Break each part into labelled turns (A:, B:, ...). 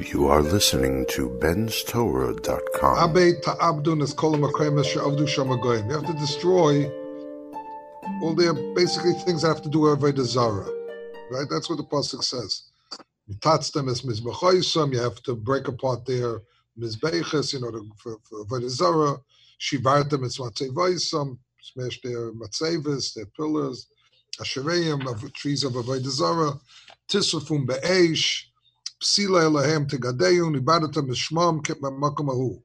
A: You are listening to benstorah.com.
B: You have to destroy all their basically things that have to do with Avodah Zarah. Right? That's what the pasuk says. You touch them as mizbechoisam. You have to break apart their mizbeches, for Avodah Zarah. Shivartem es matzevaisam. Smash their matzeves, their pillars. Ashereim, trees of Avodah Zarah. Tisrafum be'esh. Psila Elohem tegadeyu. Nibadatem mishmam makom ahu.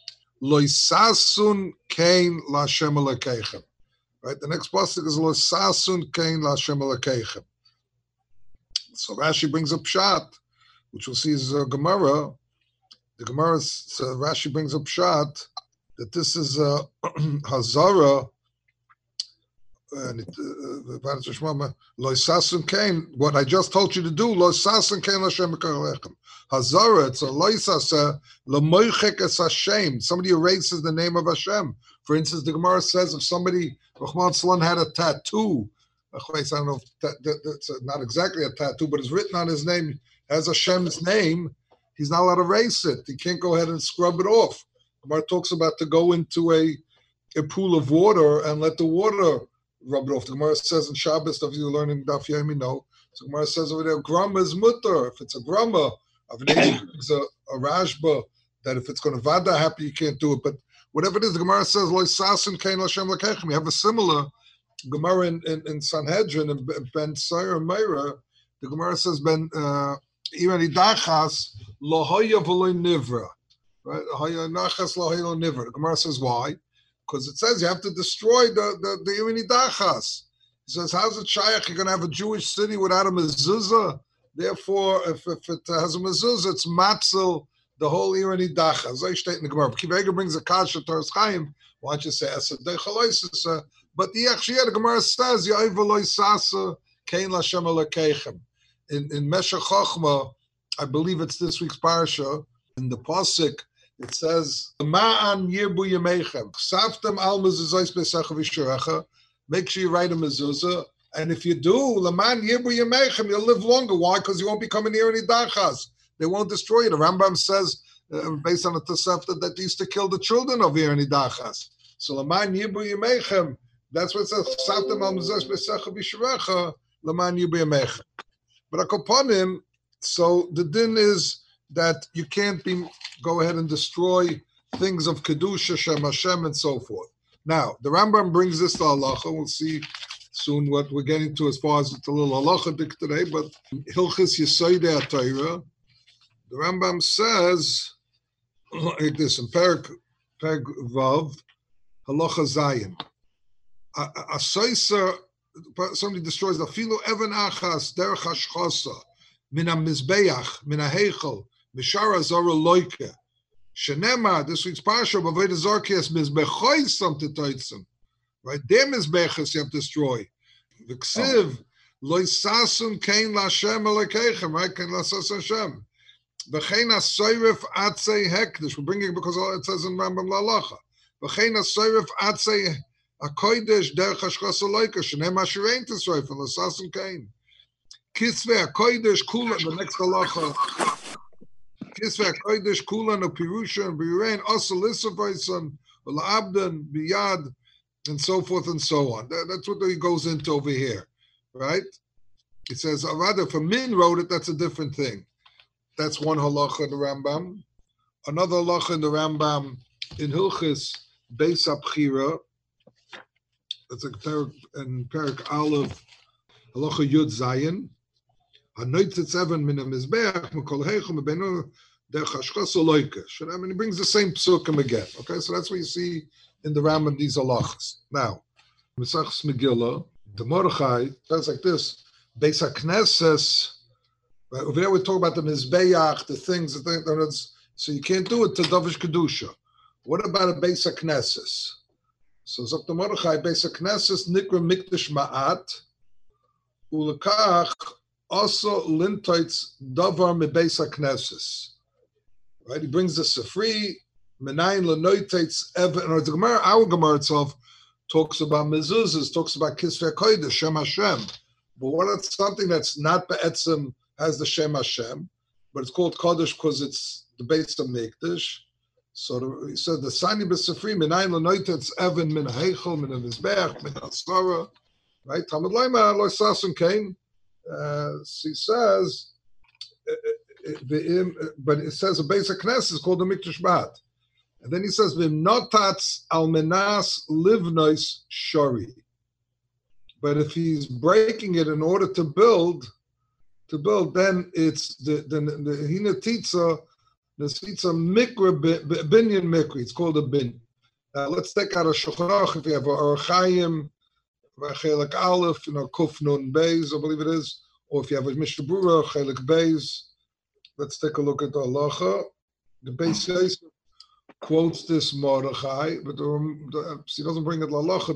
B: Loisasun kain laShem Elokeichem. Right. The next pasuk is Loisasun kain laShem Elokeichem. So Rashi brings up Pshat, which we'll see is Gemara. The Gemara, Rashi brings up Pshat, that this is Hazara, and Loisasun kain, what I just told you to do, Loisasun kain laShem Elokeichem. Hazara, it's a Loisasa, L'moichek es Hashem. Somebody erases the name of Hashem. For instance, the Gemara says if somebody, Rahman Salan, had a tattoo, I don't know if that's not exactly a tattoo, but it's written on his name, has Hashem's name, he's not allowed to erase it. He can't go ahead and scrub it off. Gemara talks about to go into a pool of water and let the water rub it off. The Gemara says in Shabbos, if you're learning Daf Yomi, so Gemara says over there, grama is mutter. If it's a grama, it's a Rashba, that if it's going to vada happy, you can't do it. But whatever it is, the Gemara says, Lo Sasin Kain Lashem Elokeichem. We have a similar Gemara in Sanhedrin and Ben Sayer Meira. The Gemara says Ben Irani Dachas Lo Hoya V'Lo Nivra. Right? Hoya Nachas Lo Hoya Lo Nivra. The Gemara says why? Because it says you have to destroy the Irani Dachas. He says, how's it shaykh? You're going to have a Jewish city without a mezuzah? Therefore, if it has a mezuzah, it's matzel the whole Irani Dacha. Zay state in the Gemara. Kivega brings a kasha Toras Chaim. Why don't you say Esadei? But the Gemara says Ya'ivaloy Sasa Kain Lashem Elokeichem. In Meshech Chochma, I believe it's this week's parasha. In the pasuk, it says Ma'an Yirbu Yemeichem Ksaftem Al Mezuzos Besecha V'Shurecha. Make sure you write a mezuzah. And if you do, Laman Yirbu Yemeichem, you'll live longer. Why? Because you won't become an Irani Dachas. They won't destroy you. The Rambam says, based on the Tosefta, that they used to kill the children of Irani Dachas. So Laman Yirbu Yemeichem, that's what it says. Ksaftem al mezuzos besecha v'shurecha, Laman Yirbu Yemeichem. But upon him, so the din is that you can't go ahead and destroy things of Kedusha, Shem Hashem, and so forth. Now, the Rambam brings this to halacha. We'll see soon what we're getting to as far as it's a little halachadik today, but Hilchis Yesodei HaTorah, the Rambam says like this in Perek Vav, halacha Zayin. Somebody destroys the filu even achas derech hashchasa min hamizbeach min haheichel mishara zara loike shenema. This week's parsha b'avodah zarah kias mizbechoisam tetoitzim. Right, their mizbeches you have to destroy. V'ksiv lo yisasun kain laShem Elokeichem. Right, kain lasas Hashem. V'chein hasoyref atzei hekdesh. We're bringing it because it says in Rambam Lalacha. V'chein hasoyref atzei hakodesh derech hashchas aloika shenem asherein tisroif and lasasun kain. Kisvei hakodesh kulan. The next halacha. Kisvei hakodesh kulan upirusha and biurein asa lisavaisan ula'abdan biyad. And so forth and so on. That's what he goes into over here, right? It says, rather, if a min wrote it, that's a different thing. That's one halacha in the Rambam. Another halacha in the Rambam in Hilchis Beis HaBchira. That's in Perek Aleph, halacha Yud Zayin. Hanoitzitz even min hamizbeach mekol heichum mebenu derech hashchas aloike. I mean, he brings the same psukim again. Okay, so that's what you see in the Rambam, these halachas. Now, Mesachs Megillah, the Mordechai says like this: Beis HaKnesses. Right, over there we talk about the mizbeach, the things. So you can't do it to Davish Kedusha. What about a Beis HaKnesses? So Zok the Mordechai, Beis HaKnesses nikra mikdash ma'at ulekach also lintoitz davar me Beis HaKnesses. Right, he brings the Sifri. Menayin lenoitates ever. And the Gemara, our Gemara itself, talks about mezuzahs, talks about kisvei kodesh, Shem Hashem. But what is something that's not be'etzim has the Shem Hashem, but it's called Kodesh because it's the base of Mikdash. So he said the Sani B'Sefri Minayin L'Noitetz Evan Min Heichel Min HaMizbeach Min HaSvara, right? Talmud Leima Lo Sasun Kain. He says, but it says a base of Knesset is called the Mikdash Bat. And then he says, V'im notatz al menas livnois shori. But if he's breaking it in order to build, then it's the hinatitza, the tzitza mikra binyan mikri. It's called a bin. Let's take out a Shulchan Aruch. If you have a Orach Chaim, Chelik Aleph, Kuf Nun Beis, I believe it is, or if you have a Mishnah Berurah, Chelik Beis. Let's take a look at the halacha. The Beis Yosef quotes this Mordechai, but he doesn't bring it halacha.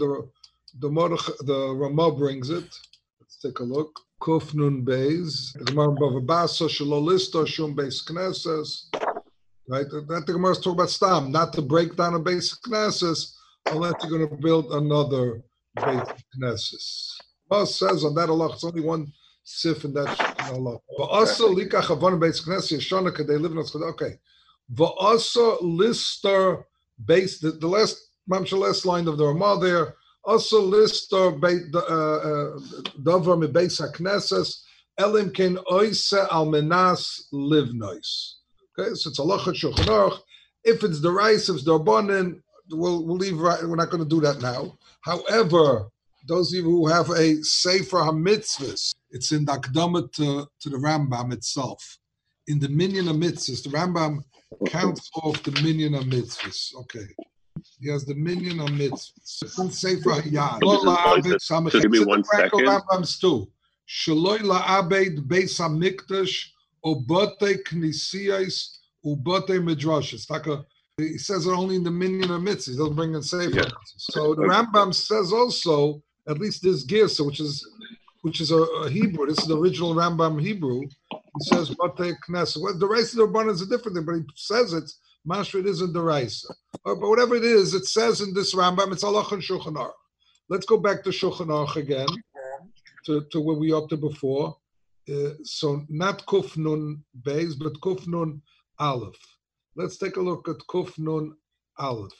B: The Ramah brings it. Let's take a look. Kuf Nun Beis. The Gemara Bava Basra Shelo Listo Shum Beis Knesses. Right? That the Gemara is talking about Stam, not to break down a Beis Knesses unless you're going to build another Beis Knesses. Well, says on that halacha, it's only one sif in that halacha. But also likach havon Beis Knesses Yeshana kadei live in us. Okay. V'asa lister base the last line of the Ramah there. Also lister davar mi beis haknesses elim ken oise al menas livnois. Okay, so it's a lachat Shulchan Aruch. If it's the rice, if it's the rabbanan, we'll leave. We're not going to do that now. However, those of you who have a sefer hamitzvahs, it's in the Akdama to the Rambam itself. In the minyan of mitzvahs, the Rambam counts off the minyan of mitzvahs. Okay. He has the minyan of mitzvahs. It's in Sefer Hayad.
C: So give me 1 second.
B: Rambams too. Shaloi la'abed beis hamikdash obote knisiyos ubote midrashos. He says it only in the minyan of mitzvahs. He doesn't bring in Sefer. Yeah. So the Rambam says also, at least this Girsa, which is a Hebrew. This is the original Rambam Hebrew. He says, Batei Knesset. Well, the Raisa of the Rabbanan is a different thing, but he says it, Mashra, it isn't the Raisa. But whatever it is, it says in this Rambam, it's Allah and Shulchan Aruch. Let's go back to Shulchan Aruch again, to where we up to before. So not Kuf Nun Beis, but Kuf Nun Aleph. Let's take a look at Kuf Nun Aleph.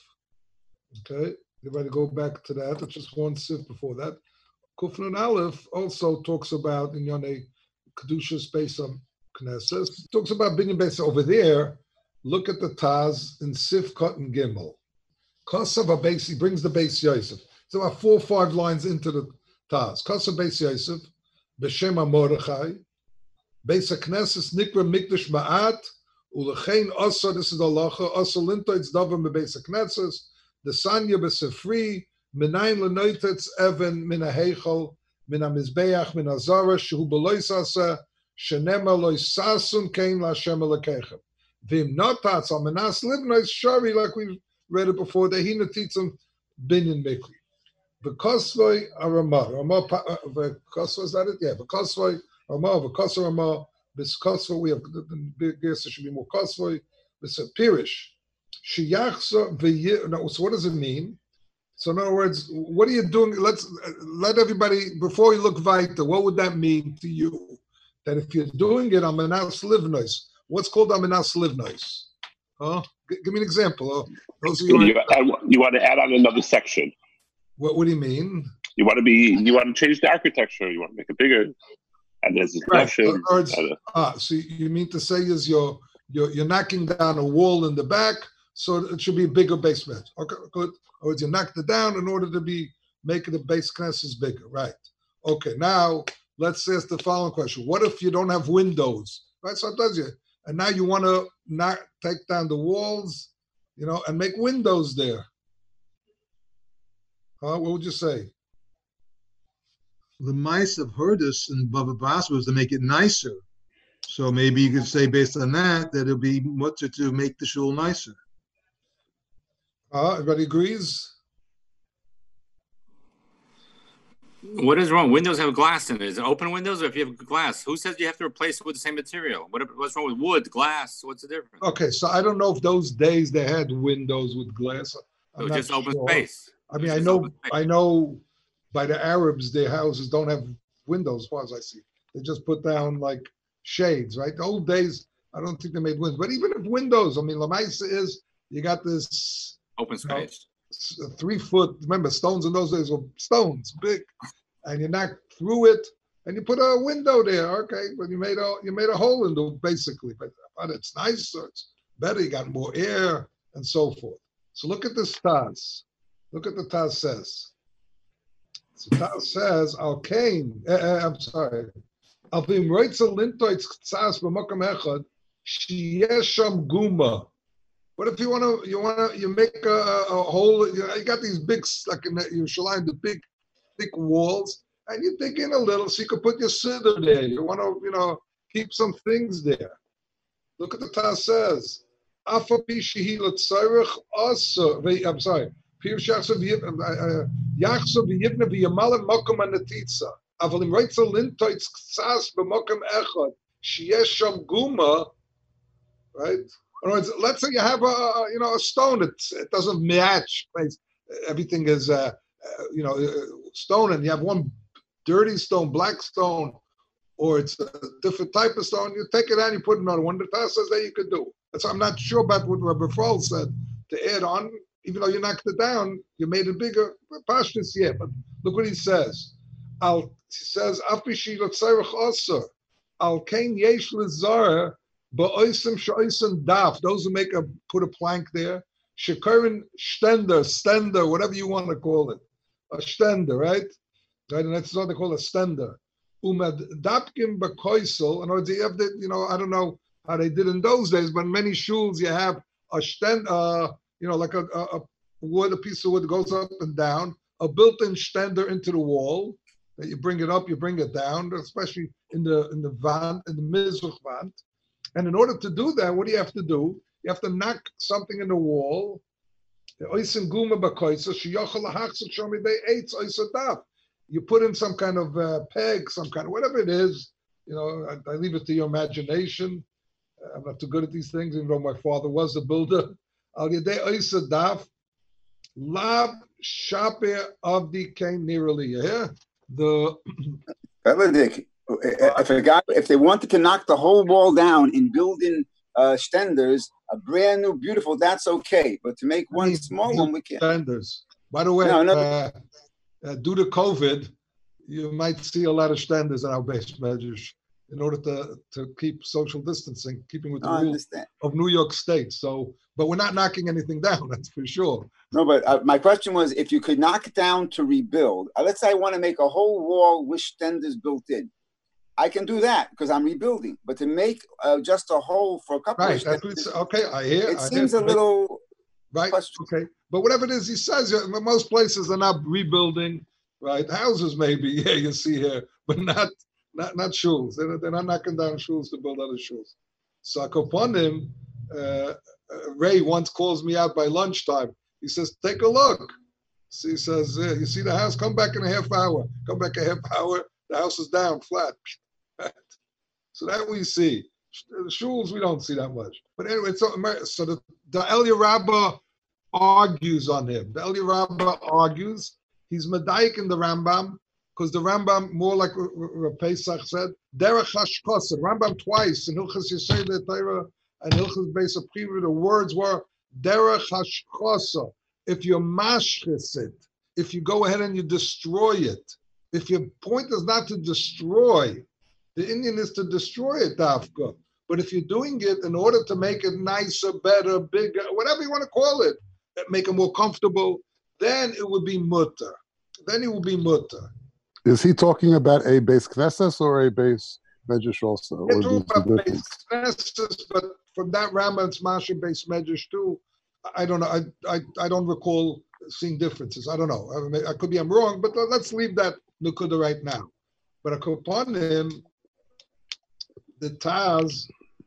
B: Okay, everybody go back to that. It's just one sif before that. Kuf Nun Aleph also talks about in Yonei Kedushas Beis Knesses. Talks about Binyan Beis over there. Look at the Taz in Sif Cotton Gimel. Kosav Beis, he brings the Beis Yosef. It's about 4 or 5 lines into the Taz. Kosav Beis Yosef, B'Shem HaMordechai, Beis Knesses Nikra Mikdash Ma'at, Ulechein Osa, this is the Halacha, Osa Lintoitz Davar Beis Knesses, the Sanya B'Sefri, Minayin L'Noitetz Evan Min HaHeichel, Min HaMizbeach, Min HaZara, Shehu B'Lois Asa, Shenema Lois Sasun Kein LaHashem Elokechem. V'im notatz al menas livnois shari, like we read it before, the hinatitzim binyan mikri. V'kosvoi aramah. V'kosvoi, is that it? Yeah. V'kosvoi aramah, v'kosvoi aramah, v'kosvoi, we have, the guess there should be more kosvoi. V'sa pirish. Shiyachsa v'yir, now, so what does it mean? So in other words, what are you doing? Let everybody, before you look weiter, what would that mean to you? That if you're doing it, al menas livnois, what's called Aminas Livnois? Huh? Give me an example. Those of
C: you want to add on another section.
B: What do you mean?
C: You want to change the architecture. You want to make it bigger, and there's this question.
B: So you mean to say is you're knocking down a wall in the back, so it should be a bigger basement. Okay, good. Or you knocked it down in order to make the base Knesset bigger, right? Okay. Now let's ask the following question: what if you don't have windows? Right. So it does you. And now you want to not take down the walls, and make windows there. What would you say?
D: The mice have heard us in Bava Basra was to make it nicer. So maybe you could say based on that it'll be mutter to make the shul nicer.
B: Everybody agrees?
E: What is wrong? Windows have glass in it. Is it open windows or if you have glass? Who says you have to replace it with the same material? What's wrong with wood, glass? What's the difference?
B: Okay, so I don't know if those days they had windows with glass.
E: So just open space.
B: I mean, I know by the Arabs, their houses don't have windows as far as I see. They just put down like shades, right? The old days, I don't think they made windows. But even if windows, I mean, Lamaisa is, you got this
E: Open space.
B: 3 foot, remember, stones in those days were stones, big, and you knock through it, and you put a window there. Okay, but you made a hole in it, basically. But it's nicer, it's better, you got more air, and so forth. So look at this Taz. Look at the Taz says. So Taz says, I'm sorry. Al vim roitza lintoitz tzas b'makom echad, sheyesh sham guma. What if you make a hole? You got these big, like in Yerushalayim, the big, thick walls, and you dig in a little so you can put your siddur there. You want to, keep some things there. Look at the Taz says. Afa pi shehi l'tzarech asa. I'm sorry. Pir shachsa yachsa v'yivna v'yamal makom anatitza. Aval im roitza lintoitz tzas b'makom echad sheyesh sham guma. Right. In other words, let's say you have a stone. It doesn't match. Everything is stone, and you have one dirty stone, black stone, or it's a different type of stone. You take it out, and you put it on one. The Taz says that you could do. So I'm not sure about what Rabbi Frol said to add on. Even though you knocked it down, you made it bigger. Pashtus, yeah. But look what he says. He says, "Afishi l'tzarech aser al kain yesh l'zara." But daf, those who put a plank there, shekarin stender, whatever you want to call it, a stender, right? And that's what they call a stender. Umad dapkim b'koisel. In other words, you have the, I don't know how they did in those days, but in many shuls you have a stend, like a wood, a piece of wood that goes up and down, a built-in stender into the wall. That you bring it up, you bring it down, especially in the van, in the mizrach van. And in order to do that, what do? You have to knock something in the wall. You put in some kind of peg, some kind of whatever it is. I leave it to your imagination. I'm not too good at these things, even though my father was a builder. Lab shape of the kain nearly. Yeah,
F: if they wanted to knock the whole wall down and build in stenders, a brand new, beautiful, that's okay. But to make one small one, we can't.
B: Stenders. By the way, due to COVID, you might see a lot of stenders in our base measures in order to keep social distancing, keeping with the rules of New York State. So, but we're not knocking anything down, that's for sure.
F: No, but my question was, if you could knock it down to rebuild, let's say I want to make a whole wall with stenders built in. I can do that because I'm rebuilding. But to make just a hole for a couple of stenders,
B: okay, I hear.
F: It seems a little
B: right. Question. Okay, but whatever it is, he says most places are not rebuilding. Right, houses maybe, yeah, you see here, but not shuls. They're not knocking down shuls to build other shuls. So Koponim, Ray once calls me out by lunchtime. He says, "Take a look." So he says, "You see the house? Come back in a half hour. Come back a half hour. The house is down flat." So that we see. The shuls we don't see that much. But anyway, so the Elia Rabbah argues on him. The Elia Rabbah argues. He's medayik in the Rambam, because the Rambam, more like Pesach said, derech hashkosa. Rambam twice in Hilchos Yesodei Torah and Hilchos Beis HaPriva, the words were derech hashkosa. If you mashchis it, if you go ahead and you destroy it, if your point is not to destroy, the Indian is to destroy it, Dafka. But if you're doing it in order to make it nicer, better, bigger, whatever you want to call it, make it more comfortable, then it would be mutter. Then it will be mutter.
A: Is he talking about a base knesses or a base medrash also?
B: It's talking about base knesses, but from that Rambam, it's Masha base medrash too. I don't know. I don't recall seeing differences. I don't know. I could be I'm wrong, but let's leave that nukuda right now. But upon him, the Taz,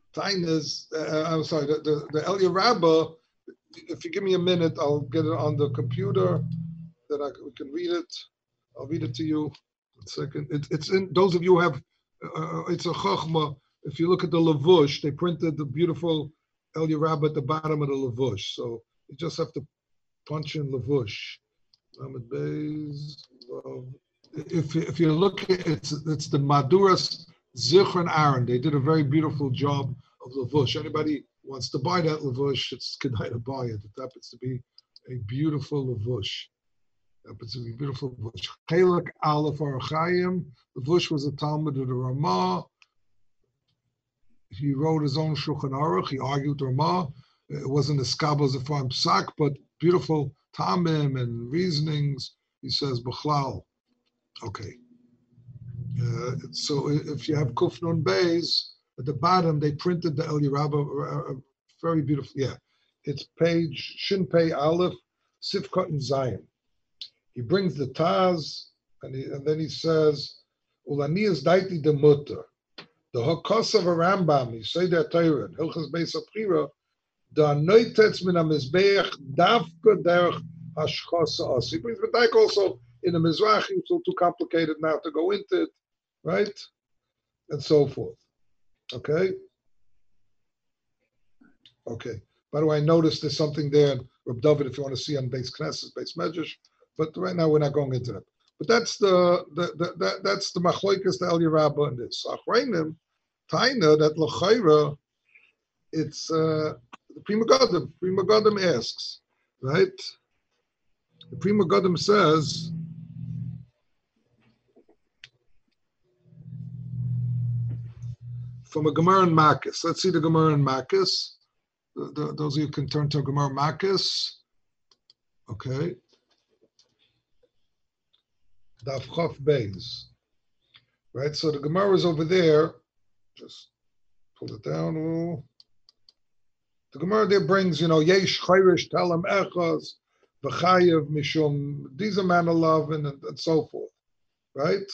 B: I'm sorry, the Elia Rabbah. If you give me a minute, I'll get it on the computer. That we can read it. I'll read it to you. 1 second. It's in those of you who have. It's a chachma. If you look at the Lavush, they printed the beautiful Elia Rabbah at the bottom of the Lavush. So you just have to punch in Lavush. If you look at it's the Maduras Zichron Aaron. They did a very beautiful job of Lavush. Anybody wants to buy that Lavush, it's kedai to buy it. It happens to be a beautiful Lavush. It happens to be a beautiful Lavush. Chelak Aleph Arachayim. Lavush was a Talmud of the Ramah. He wrote his own Shulchan Aruch. He argued Ramah. It wasn't as skabel as a farm psak, but beautiful tamim and reasonings. He says B'chlal. Okay. So if you have Kuf Nun Beis, at the bottom they printed the Eli Rabbah very beautiful. Yeah, it's page Shin Pei Aleph Sifkot and Zion. He brings the Taz and then he says Ulani is daiti de mutter. The Hakos of a Rambam, he say that Torah, Hilchas Beis Apchira, da noitetz min ha-mizbeach davka derech hashchos ha'as. He brings B'daik also in the Mizrahi, it's all too complicated now to go into it, right? And so forth. Okay? Okay. By the way, I noticed there's something there, Reb David, if you want to see on Beis Knesset, Beis Medrash, but right now we're not going into that. But that's the machloikas, the Eli Rabbah in this. Achreinim, Taina, that l'chayra, it's the Prima Godim. Prima Godim asks, right? The Prima Godim says, from a Gemara in Makis. Let's see the Gemara in Makis. Those of you can turn to Gemara Makis. Okay. Daf Chof Beis. Right, so the Gemara is over there. Just pull it down. Oh. The Gemara there brings, Yesh Chayrish Talam Echaz, V'chayev Mishum, these are Manalav and so forth. Right?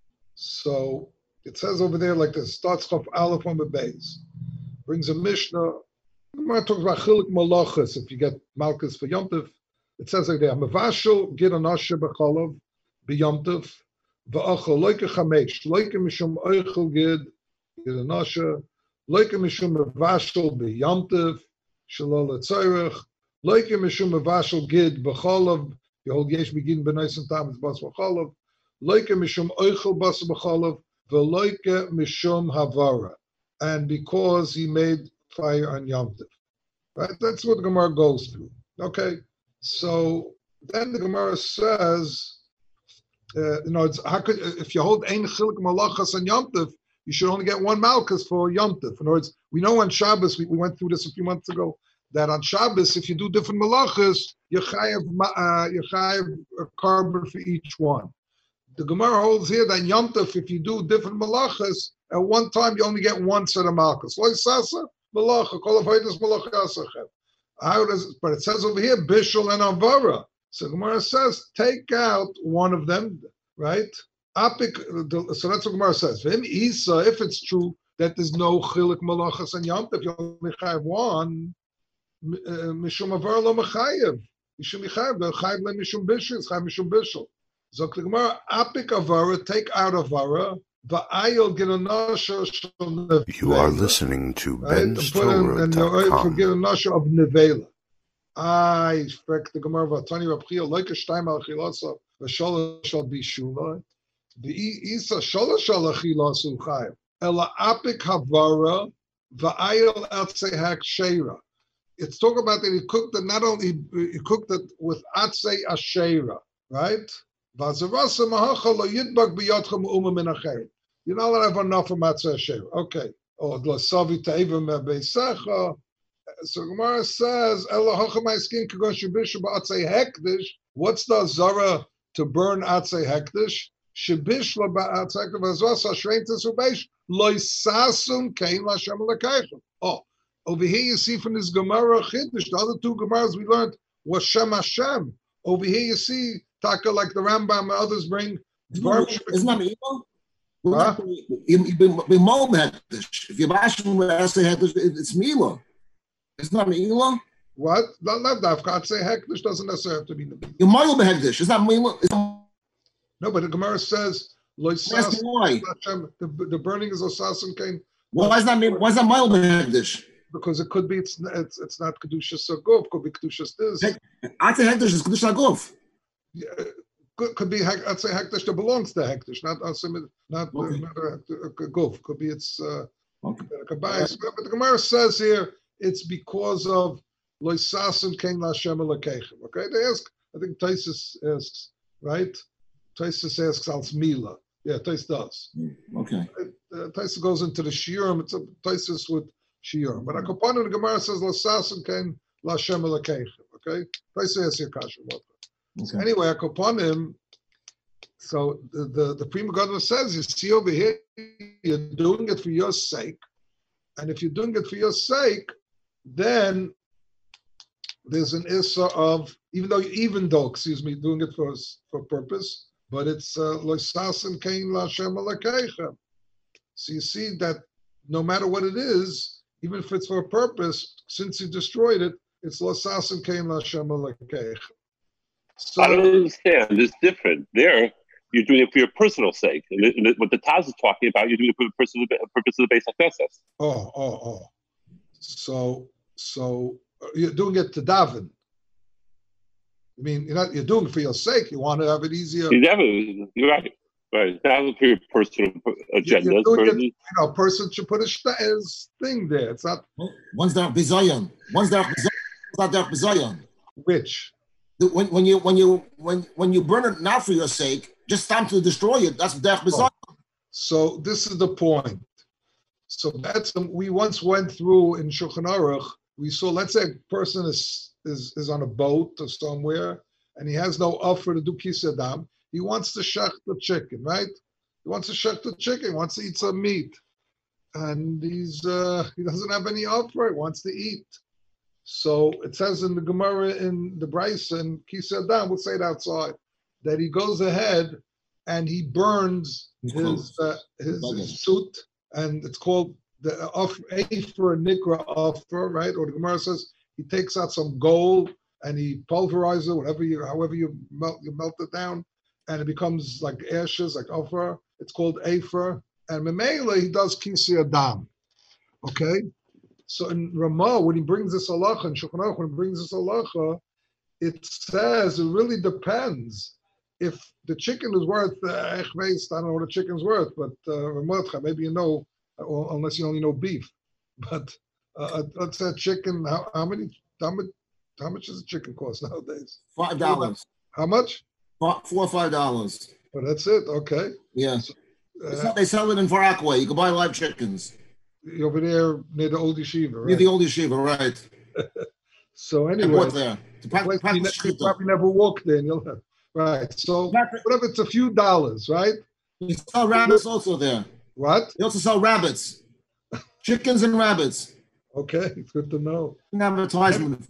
B: So it says over there like this, starts Chof Aleph on the Beis. Brings a Mishnah. The Gemara talks about Chilik Malachas, if you get Malchus for Yom Tov. It says like there, Mavashal Gid Anashe B'chalav, B'Yom Tov, V'achal Loike Chamesh, Loike Mishum Oichel Gid Anashe, Loike Mishum Mavashal B'Yom Tov, Shalol Tzorech, Loike Mishum Mavashal Gid B'chalav, Yehold Yesh Begin B'Nois and Tamitz Bas B'chalav, Loike Mishum Oichel Bas B'chalav, V'Loike Mishum Havara, and because he made fire on Yom Tov. Right? That's what the Gemara goes through. Okay, so then the Gemara says, how could, if you hold Ein Chilik Malachas on Yom Tov, you should only get one Malchus for Yom Tov. In other words, we know on Shabbos, we went through this a few months ago, that on Shabbos, if you do different Malachas, you chayav a carbon for each one. The Gemara holds here that Yom Tov, if you do different Malachas, at one time you only get one set of Malchus. Lo Sasa, Malacha, Kol Avodas Malacha Asachem. How does it? But it says over here, Bishul and Avara. So Gemara says, take out one of them, right? So that's what Gemara says. If it's true that there's no chilik malachas and yom tov, you only have one, mishum avara lo mechayev. Mishum mechayev, the chayev le mishum bishul, it's chayev mishum bishul. So the Gemara, apik avara, take out avara, va'ayil ginanasha shel nevela. You are listening to Ben'sTorah.com. And get a nasha of nevela. I expect the Gemara Vatani Rabchia like a Shtaim al Chilasa v'Shalosh shall be Shula. The Isa Shalosh al Chilasu Chayim Ela Apik Havara v'Ayel Atzei Hak Sheira. It's talking about that he cooked it. Not only he cooked it with Atzei Ashera, right? V'Azarasa Mahacha Lo Yidbak B'Yotchem Uma Min Acherim. You know that I have enough from Atzei Ashera. Okay. Oh, Glasavi Ta'ivim Beisacha. So Gemara says, what's the zara to burn atzei hekdesh? Shibish ba'atzei hekdesh loisasum kein lashem lekaychem. Oh, over here you see from this Gemara Chiddush, the other two Gemaras we learned was Shem Hashem. Over here you see Taka like the Rambam and others bring.
G: Isn't that evil? If you bash him with atzei hekdesh, it's Mila. It's not an Elah?
B: What? Not Dafka. Say Hekdesh doesn't necessarily have to be the
G: Your Moil Behekdesh. It's not Mila.
B: No, but the Gemara says
G: why?
B: The burning is Osas and Kain.
G: Why is that Moil Behekdesh?
B: Because it could be it's not Kedushas Sagov, could be Kedushas this.
G: Atzei Hekdesh is Kedushas Sagov.
B: Yeah, could be Atzei Hekdesh that belongs to Hekdesh, not Gov. Could be it's
G: Okay.
B: But the Gemara says here it's because of loisasim kein Lashem Elokeichem. Okay, they ask. I think Taisus asks, right? Taisus asks als Mila. Yeah, Taisus does.
G: Okay.
B: Taisus goes into the shiurim. It's a Taisus with shiurim. But Akopanim, the Gemara says loisasim kein Lashem Elokeichem. Okay, Taisus asks your kasha. So anyway, Akopanim. So the Prima Gadol says, you see over here, you're doing it for your sake. And if you're doing it for your sake, then there's an issa of, even though, doing it for purpose, but it's loisasim kein Lashem Elokeichem. So you see that no matter what it is, even if it's for a purpose, since you destroyed it, it's loisasim kein Lashem Elokeichem. So,
C: I don't understand. It's different. There, you're doing it for your personal sake. And what the Taz is talking about, you're doing it for the purpose of the base of Fesas.
B: Oh. So you're doing it to daven. I mean, you're doing it for your sake. You want to have it easier.
C: You're right. Right. Daven for your personal agenda.
B: A person should put his thing there. It's not.
G: One's there bizayon. One's there bizayon.
B: Which?
G: When you burn it not for your sake, just time to destroy it. That's derech bizayon.
B: So this is the point. So we once went through in Shulchan Aruch. We saw, let's say a person is on a boat or somewhere, and he has no offer to do kisei adam. He wants to shech the chicken, right? He wants to shech the chicken. He wants to eat some meat, and he doesn't have any offer. He wants to eat. So it says in the Gemara in the Brisa and kisei adam, we'll say it outside, that he goes ahead and he burns his suit, and it's called the Afer Nikra offer, right? Or the Gemara says he takes out some gold and he pulverizes it, however you melt it down, and it becomes like ashes, like offer. It's called Afer, and Memela he does kisei adam. Okay, so in Ramah when he brings this halacha, in Shulchan Aruch when he brings this halacha, it says it really depends. If the chicken is worth I don't know what a chicken's worth, but maybe you know. Or unless you only know beef, but let's say chicken. How much does a chicken cost nowadays?
G: $5.
B: How much?
G: $4 or $5.
B: Well, that's it. Okay.
G: Yeah. So, they sell it in Far Rockaway. You can buy live chickens.
B: Over there near the old yeshiva, right?
G: Near the old yeshiva, right?
B: So anyway,
G: I work there.
B: You probably never walked there. Right. So whatever, it's a few dollars, right?
G: You sell rabbits also there.
B: What?
G: They also sell rabbits, chickens and rabbits.
B: Okay, it's good to know.
G: An advertisement.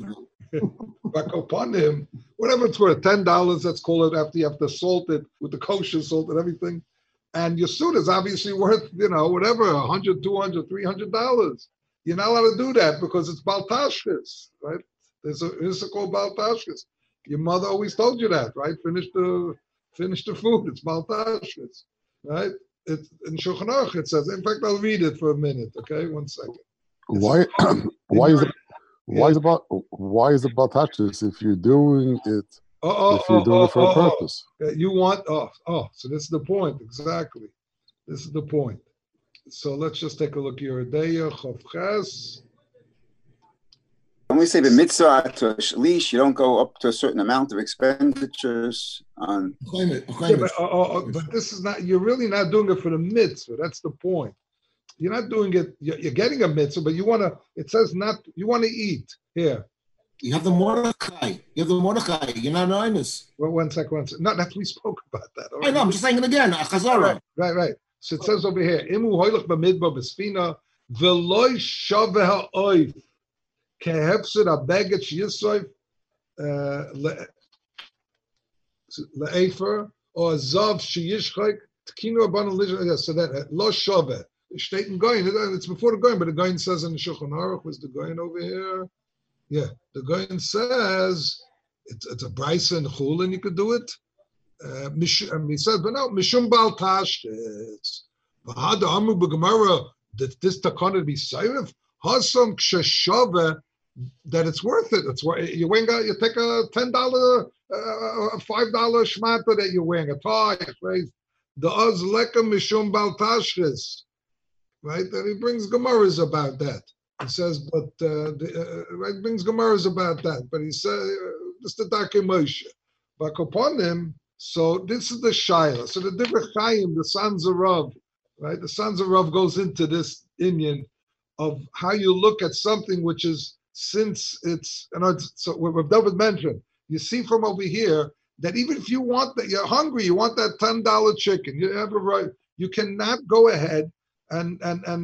B: Back upon him, whatever it's worth, $10. Let's call it after you have to salt it with the kosher salt and everything, and your suit is obviously worth whatever $100, $200, $300. You're not allowed to do that because it's baltashkis, right? There's a called baltashkis. Your mother always told you that, right? Finish the food. It's baltashkis, right? It's in Shulchan Aruch it says. In fact, I'll read it for a minute. Okay, 1 second.
A: Why is it about touches if you're doing it? If you're doing it for a purpose.
B: You want so this is the point exactly. This is the point. So let's just take a look here. Deya Chavches.
F: When we say the mitzvah to shlish, you don't go up to a certain amount of expenditures on.
B: But this is not. You're really not doing it for the mitzvah. That's the point. You're not doing it. You're getting a mitzvah, but you want to. It says not. You want to eat here.
G: You have the Mordechai. You're not honest.
B: Well, one second. No, that we spoke about that.
G: I know. I'm just saying it again.
B: Right. So it says over here, Imu hoylech b'midbar b'spina v'loy shaveh ha'oif kehefsid ha'beged sheyisoif le'efer or zav sheyishchak t'kinu abana l'ijah. So that lo shaveh. State in Goyin. It's before the Goyin, but the Goyin says in the Shulchan Aruch. Where's the Goyin over here? Yeah, the Goyin says it's a brisa and chul, and you could do it. He says, but no, mishum bal tashkes. V'hada amu b'gemara that this takana be sayiv hasam ksheshava that it's worth it. It's worth you take a $10, $5 shmata that you're wearing a tie. The az leka mishum bal tashkes. right? And he brings Gemaras about that. He says, but right, brings Gemaras about that. But he said, this is the Darkei Moshe. But upon him, so this is the Shaila. So the different Chaim, the sons of Rav, right? The sons of Rav goes into this Indian of how you look at something which is, since it's, so what David mentioned, you see from over here that even if you want that, you're hungry, you want that $10 chicken, you have a right, you cannot go ahead and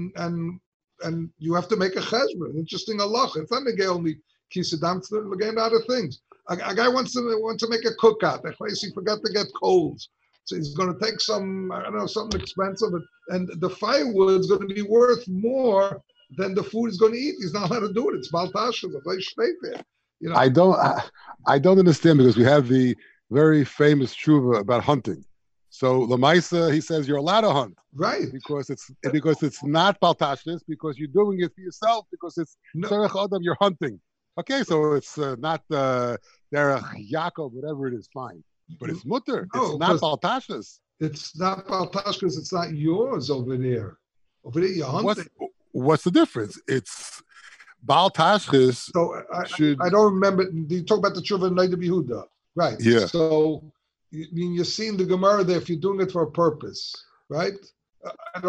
B: you have to make a cheshbon. Interesting halacha. It's not the only kisadam, it's again other things. A guy wants to make a cookout. He forgot to get coals. So he's going to take some, I don't know, something expensive, and the firewood is going to be worth more than the food he's going to eat. He's not allowed to do it. It's baltashas. They stay there. You know.
A: I don't understand, because we have the very famous tshuva about hunting. So Lamaisa, he says you're allowed to hunt,
B: right?
A: Because it's not baltashas, because you're doing it for yourself, because it's tzarech adam, you're hunting. Okay, so it's not derech Yaakov, whatever it is, fine. But it's mutter.
B: No,
A: it's not baltashas.
B: It's not baltashas. It's not yours over there. Over there, you're hunting.
A: What's the difference? It's baltashas.
B: So I don't remember. You talk about the tshuva of Noda B'Yehuda, right?
A: Yeah.
B: So you're seeing the Gemara there if you're doing it for a purpose, right? I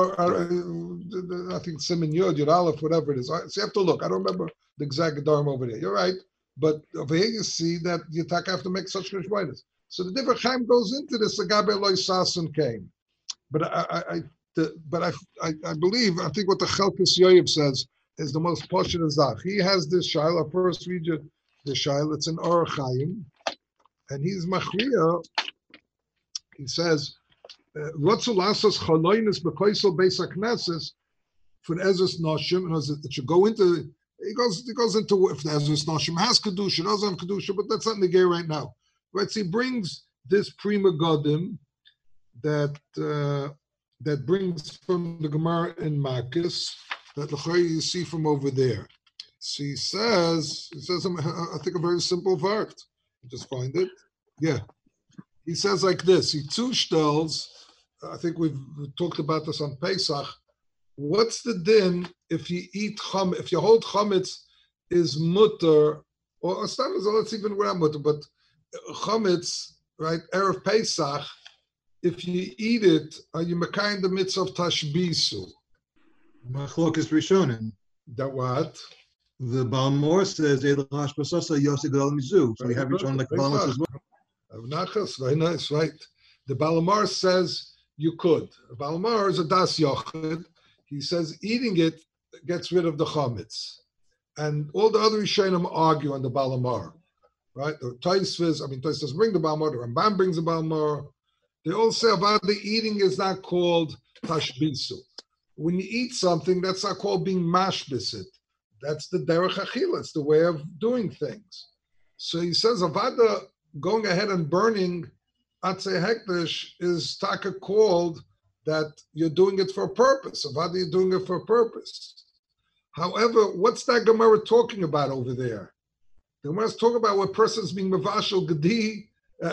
B: think Simon Yod, Yod Aleph, whatever it is. So you have to look. I don't remember the exact Gedarim over there. You're right. But over here you see that you have to make such mishwainas. So the different Chaim goes into this. Agabe Eloi Sasun came. But I believe, I think what the Chelkes Yoyev says is the most poshut zach. He has this shail. I first read you the shail. It's an Or Chaim. And he's machriya. He says, Rotzu lasas chaloinus bekoisel beis hakneses for Ezras Noshim, and it should go into. He goes into if the Ezras Noshim has kedusha, doesn't have kedusha, but that's not in the gay right now. Right? So he brings this prima godim that brings from the Gemara in Makis that you see from over there. So he says, I think a very simple vart. Just find it. Yeah. He says like this. He zustells. I think we've talked about this on Pesach. What's the din if you eat chametz? If you hold chametz is mutter, or let's even wear mutter, but chametz, right? Erev Pesach. If you eat it, are you mekayim the mitzvah of tashbisu?
D: Machlokes Rishonim.
B: That what?
D: The Balmor says Eidel Hashbasasa Yosef Gadol Mizu. So we have Rishonim like the Balmor as well.
B: Nachas, very nice, right? The Balamar says you could. The Balamar is a das yochid. He says eating it gets rid of the chametz, and all the other Rishonim argue on the Balamar, right? The Tosfos, Tosfos bring the Balamar. The Rambam brings the Balamar. They all say about the eating is not called tashbisu. When you eat something, that's not called being mashbisit. That's the derech achila. It's the way of doing things. So he says avada. Going ahead and burning Atzei Hekdesh is taka called that you're doing it for a purpose. Avada, you're doing it for a purpose. However, what's that Gemara talking about over there? The Gemara is talking about what person's being mevashel gid,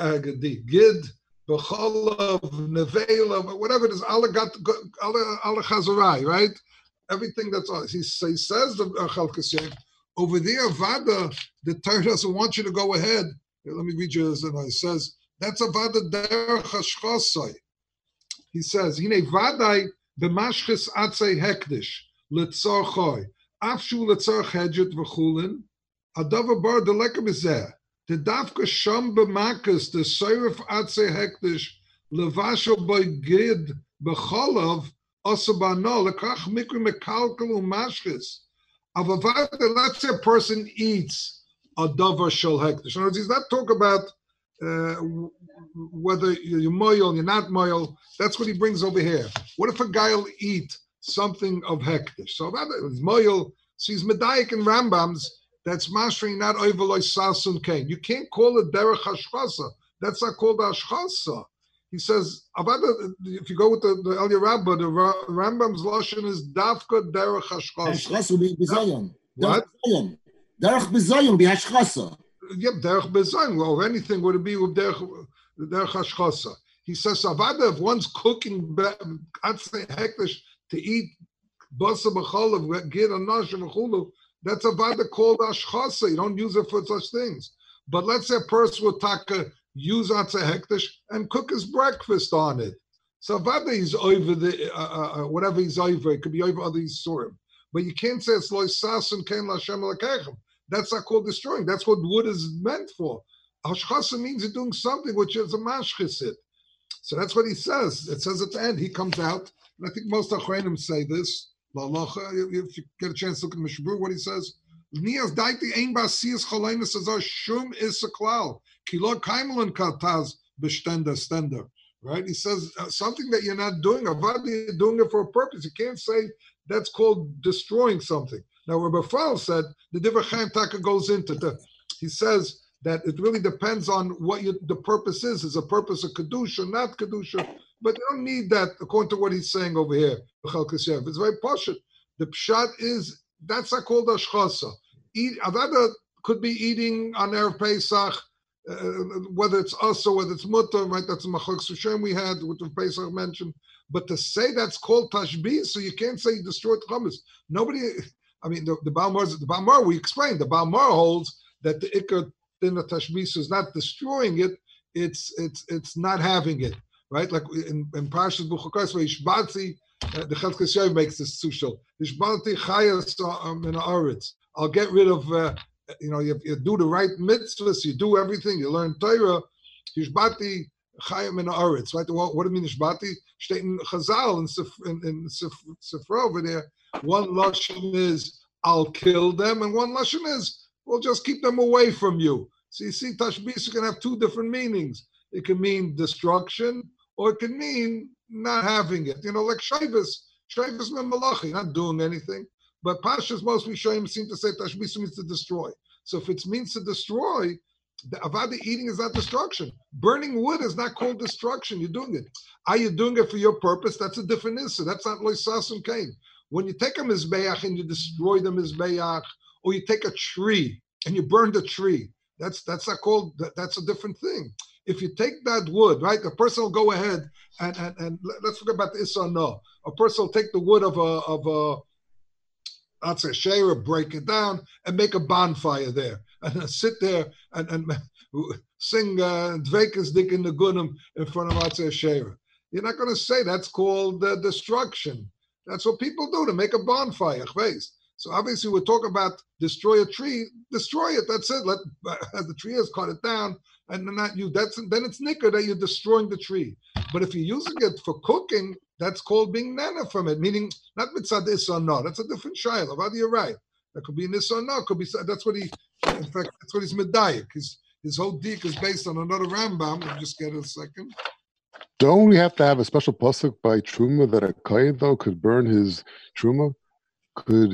B: b'cholav, nevela, whatever it is, ala chazarai, right? Everything that's all. He says the Chelkes Yoyev over there. Avada, the Torah doesn't want you to go ahead. Let me read you this. It says, that's a vada derech hashchasai. He says, Hine vadai b'mashchis atzei hekdesh letzor choy. Afshu letzor chedjet v'chulin. Adavar bar deleka mizeh. The davka sham b'makas the seirif atzei hekdesh levashel by gid b'cholav osabano lekach mikri mekalkel u'mashchis. Avavada, let's say a person eats a davar shel hekdesh. In other words, he's not talking about whether you're moyel, you're not moyel. That's what he brings over here. What if a guy will eat something of hekdesh? So that is moyel. So he's medayik in Rambams. That's mashring not overloy sasun kain. You can't call it derech hashchasa. That's not called hashchasa. He says, if you go with the Elya Rabbah, the Rambam's lashon is dafka derech hashchasa. What?
G: Derech b'zayim b'hashchasa.
B: Yep, derech b'zayim. Well, anything would it be with derech hashchasa? He says, avada, if one's cooking atzei hekdesh to eat basa b'cholav, gid anash v'chulu. That's a vada called ashchasa. You don't use it for such things. But let's say a person would use atze hektish and cook his breakfast on it. So vada he's over the whatever he's over. It could be over other yisurim. But you can't say it's loy sasun ken l'Hashem l'kechem. That's not called destroying. That's what wood is meant for. Ashchasa means you're doing something which is a mashchisit. So that's what he says. It says at the end, he comes out, and I think most Achreinim say this. If you get a chance to look at Mishbur, what he says, Nias daiti ein basiyas cholenis azar shum isaklal kilo kaimelan kataz bestender. Right? He says something that you're not doing. Avadi, you're doing it for a purpose. You can't say that's called destroying something. Now, Rabbi Fal said the Divrei Chaim Taka goes into he says that it really depends on what the purpose is. Is a purpose of kedusha, not kedusha? But you don't need that according to what he's saying over here. It's very poshut. The pshat is that's not called ashchasa. Avada could be eating on Erev Pesach, whether it's us or whether it's mutter, right? That's a machok sushem we had, which Pesach mentioned. But to say that's called tashbih, so you can't say you destroyed chametz. Nobody. I mean, the Balmar we explained. The Balmar holds that the ikar din of tashbih is not destroying it; it's not having it. Right, like in Parshas Buchakas, where Ishbati, the Chelkas Yov makes this sushal. Ishbati chayas in aretz. I'll get rid of, you do the right mitzvahs, you do everything, you learn Torah. Ishbati chayim in aretz. Right, what do you mean Ishbati? State in Chazal in Sifra over there. One lashon is I'll kill them, and one lashon is we'll just keep them away from you. So you see, tashbis can have two different meanings. It can mean destruction, or it can mean not having it. Like Shaivas min malachi, not doing anything. But Pashas, most Rishonim seem to say tashbis means to destroy. So if it means to destroy, the avada eating is not destruction. Burning wood is not called destruction. You're doing it. Are you doing it for your purpose? That's a different issue. That's not loy sasun kain. When you take a mizbeach and you destroy the mizbeach, or you take a tree and you burn the tree, that's not called. That's a different thing. If you take that wood, right, a person will go ahead and let's forget about the Issa no. A person will take the wood of a let's say shera, break it down, and make a bonfire there, and sit there and sing Dveikas Dik in the Gunim in front of Atzeh Shera. You're not going to say that's called destruction. That's what people do to make a bonfire. So obviously we're talking about destroy a tree, destroy it. That's it. The tree has cut it down, and not you. Then it's nicker that you're destroying the tree. But if you're using it for cooking, that's called being nana from it, meaning not mitzad is or no. That's a different shayla. How do you right? That could be an is or no. Could be that's what he. In fact, that's what he's medayik. His whole dik is based on another Rambam. Let me just get it a second.
A: Don't we have to have a special pasuk by truma that a kohen though could burn his truma? Could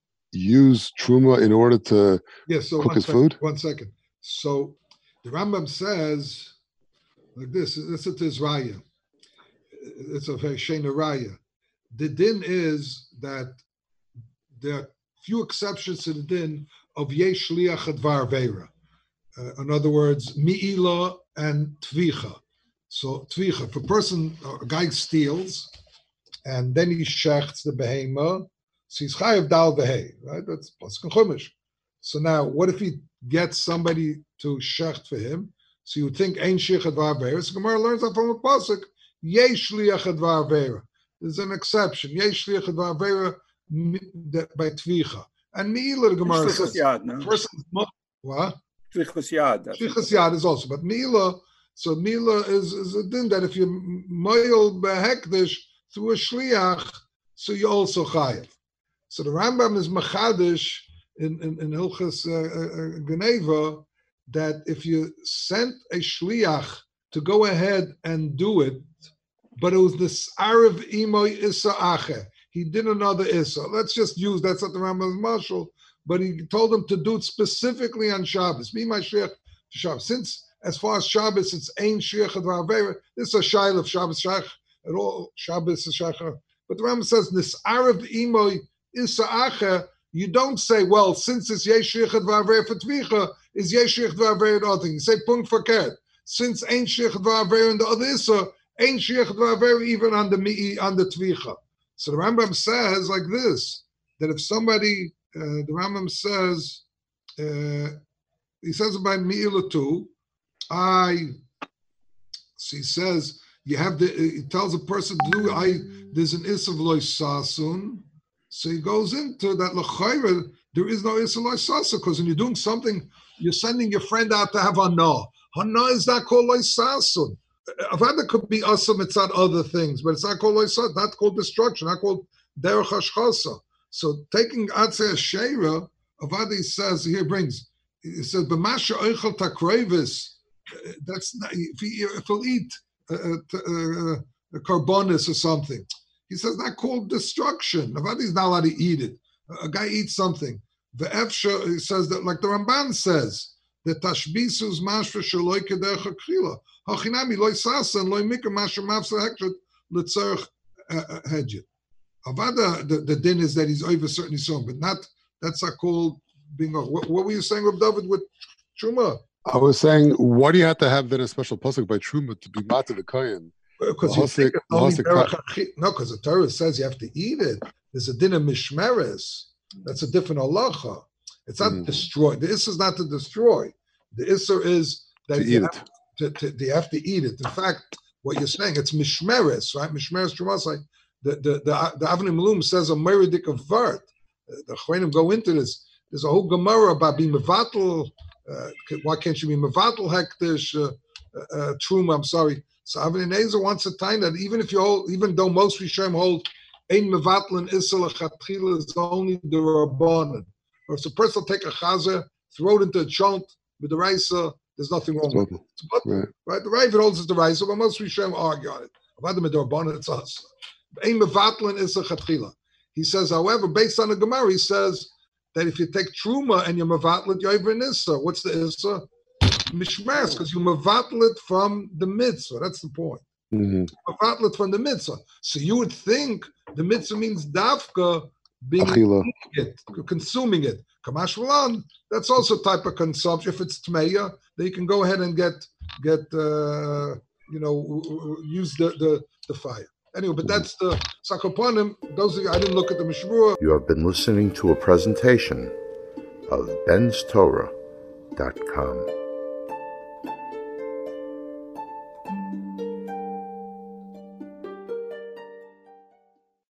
A: use truma in order to cook his food?
B: 1 second. So the Rambam says like this. This is his raya. It's a very shena raya. The din is that there are few exceptions to the din of yesh liach advar veira. In other words, mi'ila and tvicha. So tvicha, if a guy steals and then he shechts the behema, so he's chayav dal vehei, right? That's pasuk chumash. So now, what if he gets somebody to shecht for him? So you would think ein shich advar veira. So Gemara learns that from a pasuk. Yesh liach advar veira. There's an exception. Yesh liach advar veira by tvicha. And mi'ila, the Gemara says, what?
H: Tvichas yad.
B: Tvichas yad is also, but mi'ila. So mila is a din that if you moil behekdesh through a shliach, so you also chayev. So the Rambam is machadish in Hilchas Geneva that if you sent a shliach to go ahead and do it, but it was this Arav imoy issa ache. He did another issa. Let's just use that's not the Rambam's marshal, but he told him to do it specifically on Shabbos. Be my shliach to Shabbos. Since as far as Shabbos, it's ein shliach advar veira. This is a shayla of Shabbos shach at all. Shabbos is shachar. But the Rambam says this Arav imoy issa ache. You don't say, well, since it's yesh shliach advar veira for tvicha, is yesh shliach advar veira the other thing. You say punkt verkehrt. Since ein shliach advar veira and the other issa, ein shliach advar veira even on the tvicha. So the Rambam says like this, that if somebody, the Rambam says, he says about Me'ila too, he says, you have he tells a person to do, there's an Issa of Loy Sasun, so he goes into that L'chayra, there is no Issa Loy Sasun, because when you're doing something, you're sending your friend out to have Hana. Hana is not called Loy Sasun. Avada could be awesome, it's not other things, but it's not called Loy Sasun, not called destruction, not called Derech HaShchasa. So taking Atzeh Sheira, Avada says, he says, B'masha Eichel Takrevis, that's not, if he'll eat a carbonis or something. He says not called destruction. He's not allowed to eat it. A guy eats something. The Efsha, he says that, like the Ramban says, the tashbisus mashra shaloi kederech hakchila. Hachinami loy sasa and loy mikra mashra mafsa hekshut letzarech hedjit. Avada, the din is that he's over certain song, but not, that's not called being over. What were you saying, Reb David, with Truma?
A: I was saying, what do you have to have then a special pasuk by Truma to be mata the kohen?
B: Because no, because the Torah says you have to eat it. There's a din of mishmeres. That's a different halacha. It's not destroy. The issur is not to destroy. The issur is that you have to eat it. In fact, what you're saying, it's mishmeres, right? Mishmeres Truma, like the Avnei Malum says a meridik of vart. The Chayim go into this. There's a whole Gemara about being mevatel. Why can't you be mevatel hektish Truma? I'm sorry. So Avnei Nezer wants to tie that even though most Rishonim hold ein mevatel and issur lechatchila is only the rabbanan. Or if a person will take a chazer, throw it into a chont with the raisa, there's nothing wrong with it. It's right? The Ravid holds it's the raisa, but most Rishonim argue on it. Avad with the rabbanan, it's us. Ein mevatel and issur lechatchila. He says, however, based on the Gemara, he says that if you take truma and you mevatel it, you're over an issur. What's the issur? Mishmeres, because you mevatel it from the mitzvah. That's the point. Mevatel it from the mitzvah. So you would think the mitzvah means dafka being consuming it. Kamash Malan, that's also type of consumption. If it's tmeya, then you can go ahead and get use the fire. Anyway, but that's the Sakoponim. Those of you, I didn't look at the Mishmur.
H: You have been listening to a presentation of benstorah.com.